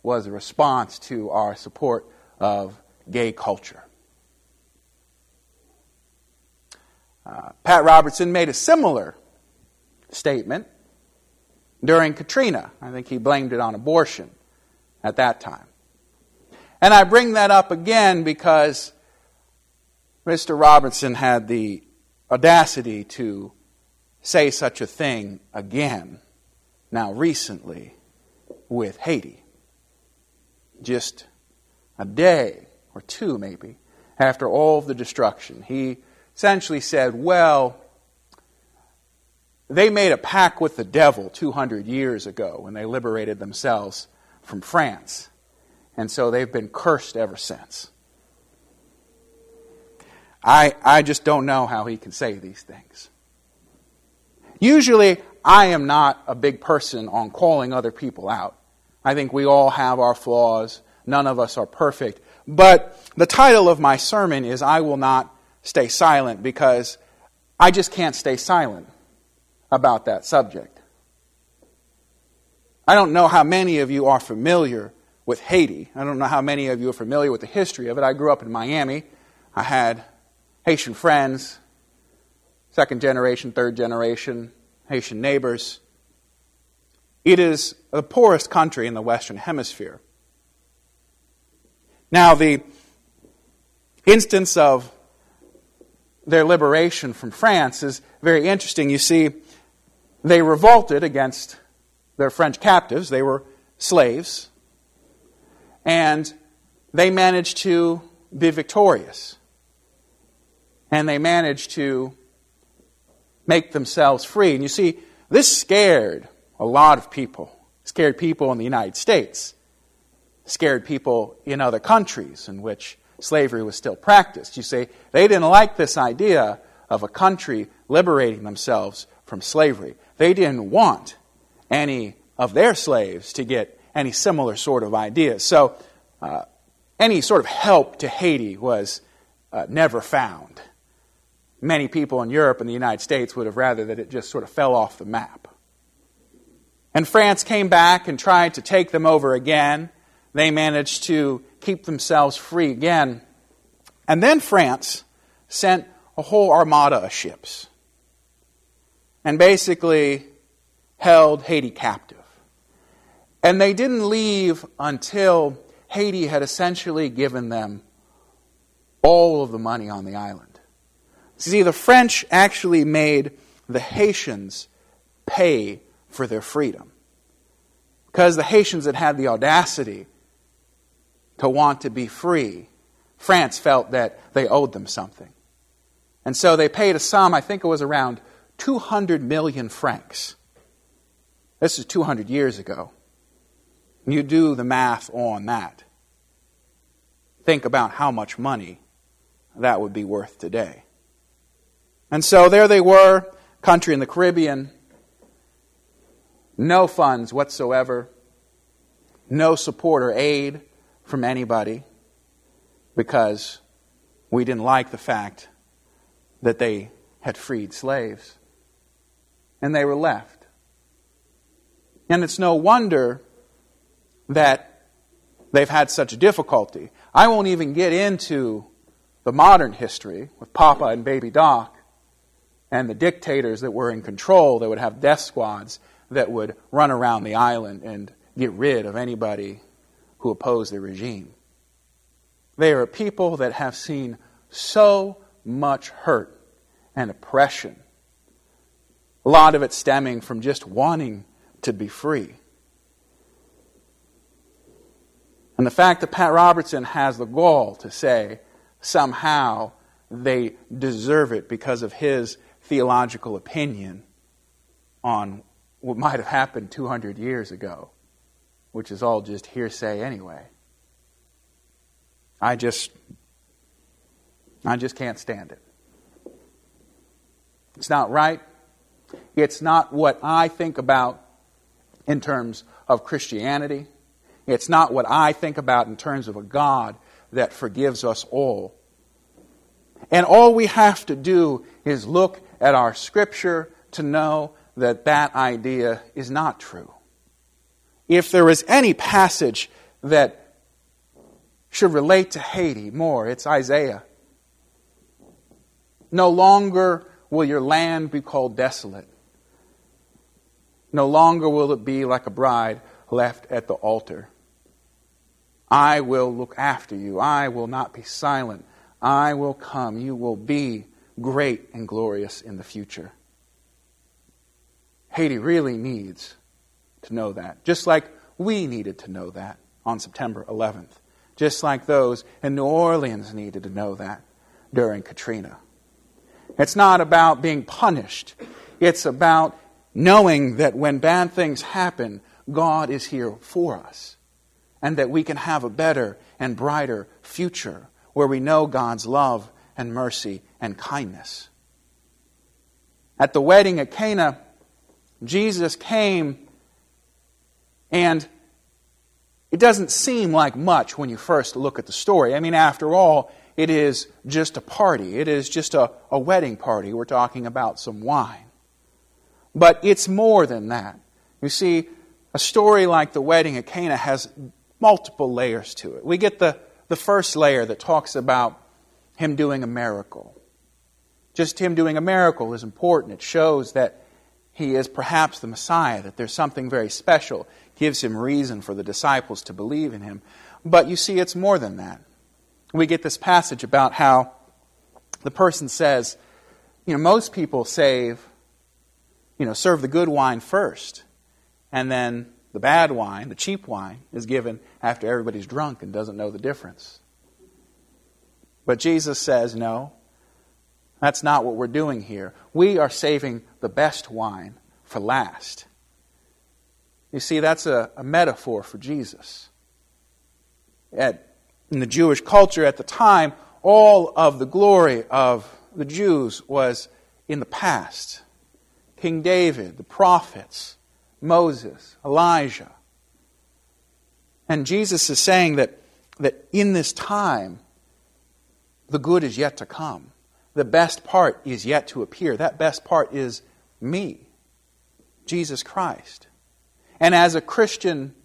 was a response to our support of gay culture. Pat Robertson made a similar statement during Katrina. I think he blamed it on abortion at that time. And I bring that up again because Mr. Robertson had the audacity to say such a thing again, now recently, with Haiti. Just a day or two, maybe, after all of the destruction. He essentially said, well, they made a pact with the devil 200 years ago when they liberated themselves from France. And so they've been cursed ever since. I just don't know how he can say these things. Usually, I am not a big person on calling other people out. I think we all have our flaws. None of us are perfect. But the title of my sermon is I Will Not Stay Silent, because I just can't stay silent about that subject. I don't know how many of you are familiar with Haiti. I don't know how many of you are familiar with the history of it. I grew up in Miami. I had Haitian friends, second generation, third generation Haitian neighbors. It is the poorest country in the Western Hemisphere. Now, the instance of their liberation from France is very interesting. You see, they revolted against their French captives. They were slaves. And they managed to be victorious. And they managed to make themselves free. And you see, this scared a lot of people. It scared people in the United States. It scared people in other countries in which slavery was still practiced. You see, they didn't like this idea of a country liberating themselves from slavery. They didn't want any of their slaves to get any similar sort of ideas. So any sort of help to Haiti was never found. Many people in Europe and the United States would have rather that it just sort of fell off the map. And France came back and tried to take them over again. They managed to keep themselves free again. And then France sent a whole armada of ships and basically held Haiti captive. And they didn't leave until Haiti had essentially given them all of the money on the island. See, the French actually made the Haitians pay for their freedom. Because the Haitians had had the audacity to want to be free, France felt that they owed them something. And so they paid a sum, I think it was around 200 million francs. This is 200 years ago. You do the math on that. Think about how much money that would be worth today. And so there they were, country in the Caribbean, no funds whatsoever, no support or aid from anybody, because we didn't like the fact that they had freed slaves. And they were left. And it's no wonder that they've had such difficulty. I won't even get into the modern history with Papa and Baby Doc and the dictators that were in control that would have death squads that would run around the island and get rid of anybody who opposed the regime. They are people that have seen so much hurt and oppression. A lot of it stemming from just wanting to be free. And the fact that Pat Robertson has the gall to say somehow they deserve it because of his theological opinion on what might have happened 200 years ago, which is all just hearsay anyway. I just can't stand it. It's not right. It's not what I think about in terms of Christianity. It's not what I think about in terms of a God that forgives us all. And all we have to do is look at our Scripture to know that that idea is not true. If there is any passage that should relate to Haiti more. It's Isaiah. No longer will your land be called desolate. No longer will it be like a bride left at the altar. I will look after you. I will not be silent. I will come. You will be great and glorious in the future. Haiti really needs to know that. Just like we needed to know that on September 11th. Just like those in New Orleans needed to know that during Katrina. It's not about being punished. It's about knowing that when bad things happen, God is here for us. And that we can have a better and brighter future where we know God's love and mercy and kindness. At the wedding at Cana, Jesus came, and it doesn't seem like much when you first look at the story. I mean, after all, it is just a party. It is just a wedding party. We're talking about some wine. But it's more than that. You see, a story like the wedding at Cana has multiple layers to it. We get the first layer that talks about him doing a miracle. Just him doing a miracle is important. It shows that he is perhaps the Messiah, that there's something very special. Gives him reason for the disciples to believe in him. But you see, it's more than that. We get this passage about how the person says, most people serve the good wine first, and then the bad wine, the cheap wine, is given after everybody's drunk and doesn't know the difference. But Jesus says, no, that's not what we're doing here. We are saving the best wine for last. You see, that's a metaphor for Jesus. In the Jewish culture at the time, all of the glory of the Jews was in the past. King David, the prophets, Moses, Elijah. And Jesus is saying that in this time, the good is yet to come. The best part is yet to appear. That best part is me, Jesus Christ. And as a Christian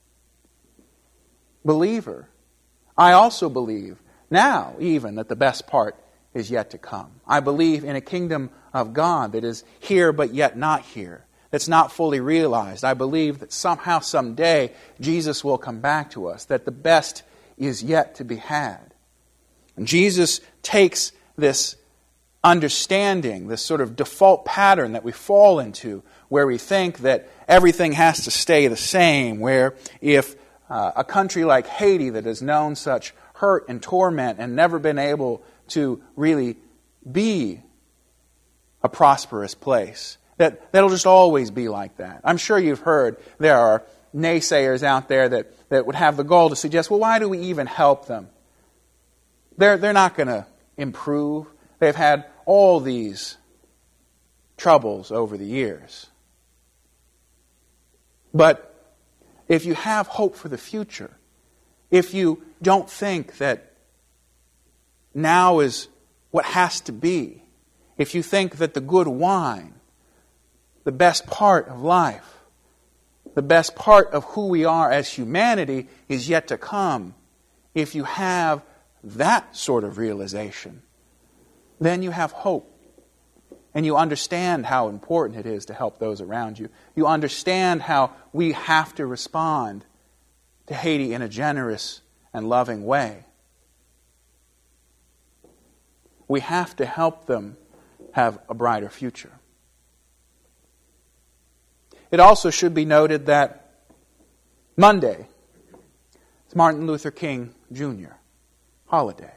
believer, I also believe now even that the best part is yet to come. I believe in a kingdom of God that is here but yet not here. That's not fully realized. I believe that somehow, someday, Jesus will come back to us, that the best is yet to be had. And Jesus takes this understanding, this sort of default pattern that we fall into, where we think that everything has to stay the same, where if a country like Haiti that has known such hurt and torment and never been able to really be a prosperous place, that'll just always be like that. I'm sure you've heard there are naysayers out there that would have the goal to suggest, well, why do we even help them? They're not going to improve. They've had all these troubles over the years. But if you have hope for the future, if you don't think that now is what has to be, if you think that the good wine, the best part of life, the best part of who we are as humanity is yet to come, if you have that sort of realization, then you have hope. And you understand how important it is to help those around you. You understand how we have to respond to Haiti in a generous and loving way. We have to help them have a brighter future. It also should be noted that Monday is Martin Luther King Jr. holiday.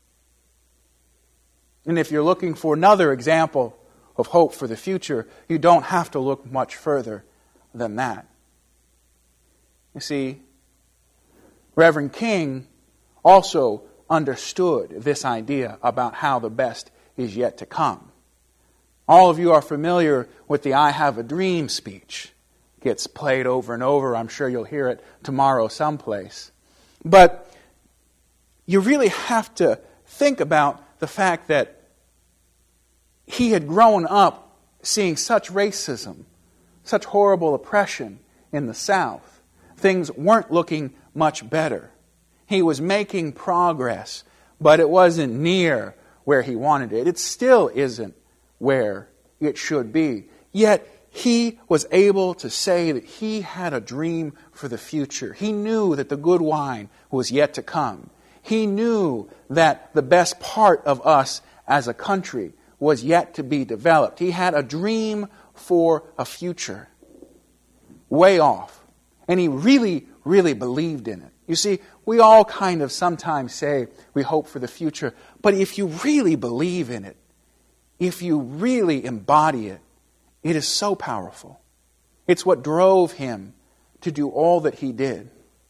And if you're looking for another example of hope for the future, you don't have to look much further than that. You see, Reverend King also understood this idea about how the best is yet to come. All of you are familiar with the I Have a Dream speech. It gets played over and over. I'm sure you'll hear it tomorrow someplace. But you really have to think about the fact that he had grown up seeing such racism, such horrible oppression in the South. Things weren't looking much better. He was making progress, but it wasn't near where he wanted it. It still isn't where it should be. Yet he was able to say that he had a dream for the future. He knew that the good wine was yet to come. He knew that the best part of us as a country was yet to be developed. He had a dream for a future, way off. And he really, really believed in it. You see, we all kind of sometimes say we hope for the future, but if you really believe in it, if you really embody it, it is so powerful. It's what drove him to do all that he did.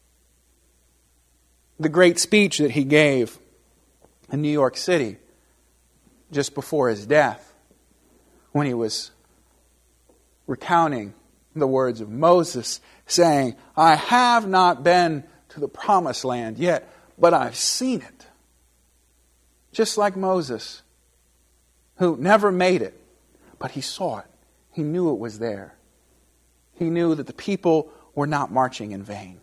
The great speech that he gave in New York City just before his death, when he was recounting the words of Moses, saying, "I have not been to the promised land yet, but I've seen it." Just like Moses, who never made it, but he saw it. He knew it was there. He knew that the people were not marching in vain.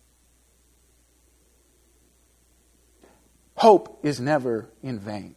Hope is never in vain.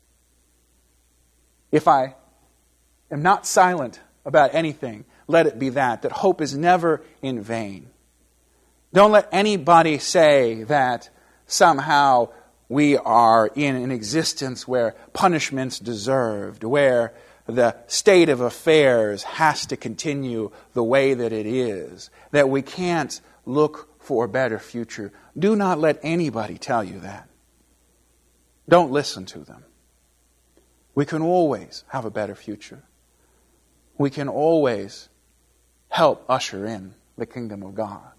If I am not silent about anything, let it be that hope is never in vain. Don't let anybody say that somehow we are in an existence where punishment's deserved, where the state of affairs has to continue the way that it is, that we can't look for a better future. Do not let anybody tell you that. Don't listen to them. We can always have a better future. We can always help usher in the kingdom of God.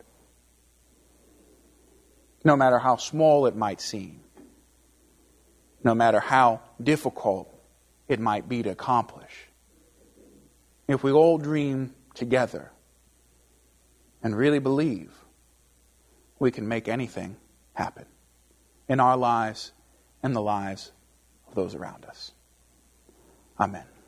No matter how small it might seem, no matter how difficult it might be to accomplish. If we all dream together and really believe, we can make anything happen in our lives and the lives of those around us. Amen.